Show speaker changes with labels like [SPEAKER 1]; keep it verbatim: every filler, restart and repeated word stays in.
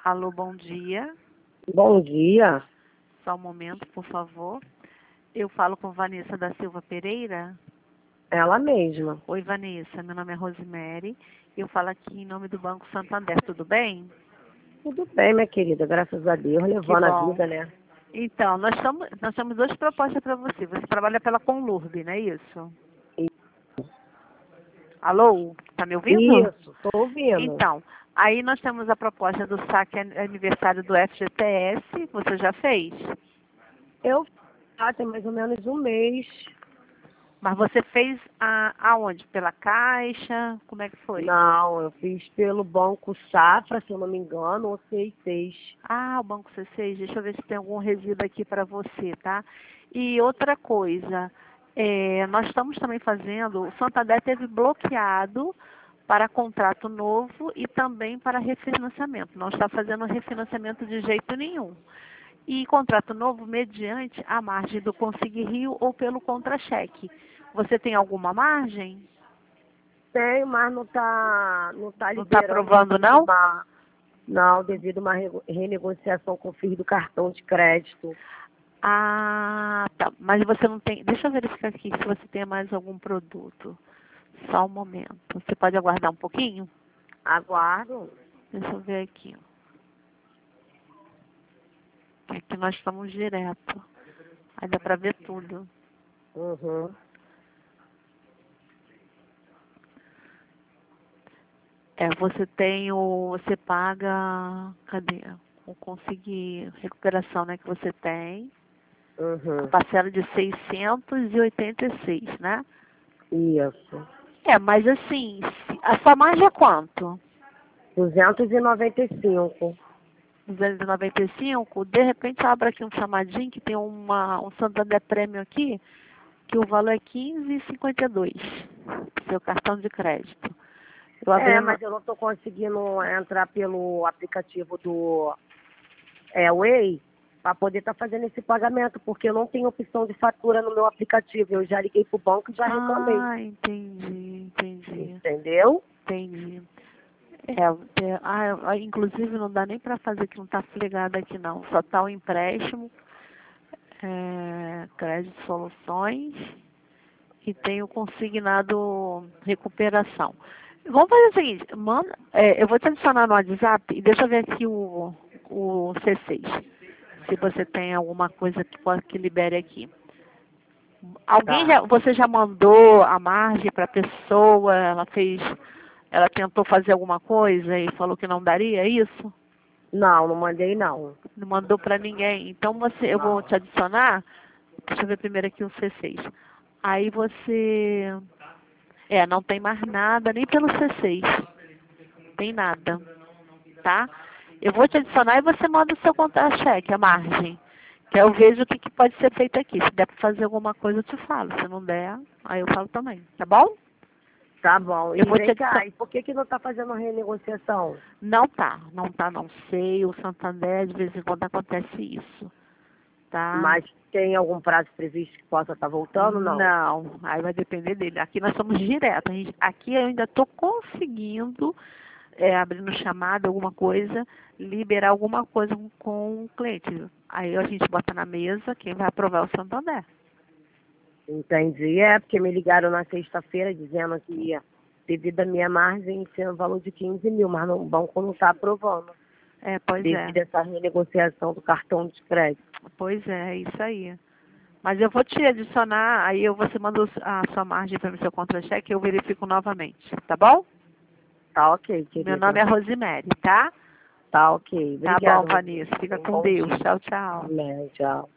[SPEAKER 1] Alô, bom dia.
[SPEAKER 2] Bom dia.
[SPEAKER 1] Só um momento, por favor. Eu falo com Vanessa da Silva Pereira.
[SPEAKER 2] Ela mesma.
[SPEAKER 1] Oi, Vanessa. Meu nome é Rosemary. Eu falo aqui em nome do Banco Santander. Tudo bem?
[SPEAKER 2] Tudo bem, minha querida, graças a Deus, levando a vida, né?
[SPEAKER 1] Então, nós, estamos, nós temos duas propostas para você. Você trabalha pela Conlurb, não é isso?
[SPEAKER 2] Isso,
[SPEAKER 1] Alô? Tá me ouvindo?
[SPEAKER 2] Isso, tô ouvindo.
[SPEAKER 1] Então, aí nós temos a proposta do saque aniversário do F G T S. Você já fez?
[SPEAKER 2] Eu ah, tem mais ou menos um mês.
[SPEAKER 1] Mas você fez a, aonde? Pela Caixa? Como é que foi?
[SPEAKER 2] Não, eu fiz pelo Banco Safra, se eu não me engano, ou C seis.
[SPEAKER 1] Ah, o Banco C seis, deixa eu ver se tem algum resíduo aqui para você, tá? E outra coisa, é, nós estamos também fazendo, o Santander teve bloqueado para contrato novo e também para refinanciamento. Não está fazendo refinanciamento de jeito nenhum. E contrato novo mediante a margem do Consigne Rio ou pelo contra-cheque. Você tem alguma margem?
[SPEAKER 2] Tenho, mas não tá, não tá
[SPEAKER 1] Não está
[SPEAKER 2] liberando.
[SPEAKER 1] aprovando, não?
[SPEAKER 2] Uma, não, devido a uma rego- renegociação que eu fiz do cartão de crédito.
[SPEAKER 1] Ah, tá. Mas você não tem. Deixa eu verificar aqui se você tem mais algum produto. Só um momento. Você pode aguardar um pouquinho?
[SPEAKER 2] Aguardo.
[SPEAKER 1] Deixa eu ver aqui. Aqui nós estamos direto. Aí dá pra ver tudo.
[SPEAKER 2] Uhum.
[SPEAKER 1] É, você tem o. Você paga. Cadê? O conseguir recuperação, né, que você tem. A
[SPEAKER 2] Uhum.
[SPEAKER 1] parcela de seiscentos e oitenta e seis, né?
[SPEAKER 2] Isso.
[SPEAKER 1] É, mas assim, se- a sua margem é quanto?
[SPEAKER 2] duzentos e noventa e cinco.
[SPEAKER 1] duzentos e noventa e cinco, de repente abre aqui um chamadinho que tem uma, um Santander Premium aqui, que o valor é quinze e cinquenta e dois, seu cartão de crédito. Eu abri
[SPEAKER 2] É,
[SPEAKER 1] no...
[SPEAKER 2] mas eu não estou conseguindo entrar pelo aplicativo do é, Way para poder estar fazendo esse pagamento, porque eu não tenho opção de fatura no meu aplicativo. Eu já liguei pro banco e já reclamei.
[SPEAKER 1] Ah, entendi, entendi,
[SPEAKER 2] Entendeu?
[SPEAKER 1] entendi. É, é, ah, ah, inclusive não dá nem para fazer que não está flegado aqui não, só está o empréstimo, é, crédito soluções e tem o consignado recuperação. Vamos fazer o seguinte, manda, é, eu vou te adicionar no WhatsApp e deixa eu ver aqui o, o C seis, se você tem alguma coisa que, pode- que libere aqui. Alguém
[SPEAKER 2] Tá.
[SPEAKER 1] já, você já mandou a margem para a pessoa, ela fez, ela tentou fazer alguma coisa e falou que não daria, é isso?
[SPEAKER 2] Não, não mandei não.
[SPEAKER 1] Não mandou para ninguém. Então você, eu vou te adicionar, deixa eu ver primeiro aqui o C seis. Aí você, é, não tem mais nada, nem pelo C seis. Tem nada, tá? Eu vou te adicionar e você manda o seu contra-cheque, a margem. Que eu vejo o que, que pode ser feito aqui. Se der para fazer alguma coisa, eu te falo. Se não der, aí eu falo também, tá bom?
[SPEAKER 2] Tá bom. E
[SPEAKER 1] Eu vou te
[SPEAKER 2] vem cá,
[SPEAKER 1] adicionar.
[SPEAKER 2] e por que que não tá fazendo renegociação?
[SPEAKER 1] Não tá, não tá, não sei. O Santander, de vez em quando acontece isso, tá?
[SPEAKER 2] Mas tem algum prazo previsto que possa estar voltando? Não.
[SPEAKER 1] Não, aí vai depender dele. Aqui nós somos direto. A gente, aqui eu ainda estou conseguindo, é, abrindo chamada, alguma coisa, liberar alguma coisa com, com o cliente. Aí a gente bota na mesa quem vai aprovar é o Santander.
[SPEAKER 2] Entendi. É, porque me ligaram na sexta-feira dizendo que devido à minha margem tinha um valor de quinze mil, mas não- o banco não está aprovando.
[SPEAKER 1] É, pois é.
[SPEAKER 2] Devido a essa renegociação do cartão de crédito.
[SPEAKER 1] Pois é, é isso aí. Mas eu vou te adicionar, aí eu, você manda os- a sua margem para mim, seu contra-cheque, eu verifico novamente, tá bom?
[SPEAKER 2] Tá ok,
[SPEAKER 1] Meu
[SPEAKER 2] querida.
[SPEAKER 1] nome é Rosemary, tá?
[SPEAKER 2] Tá ok.
[SPEAKER 1] Tá bom,
[SPEAKER 2] Obrigada,
[SPEAKER 1] Vanessa.
[SPEAKER 2] Rodrigo.
[SPEAKER 1] Fica
[SPEAKER 2] Tenha um
[SPEAKER 1] com
[SPEAKER 2] bom
[SPEAKER 1] Deus.
[SPEAKER 2] dia.
[SPEAKER 1] Tchau, tchau.
[SPEAKER 2] Amém. Tchau.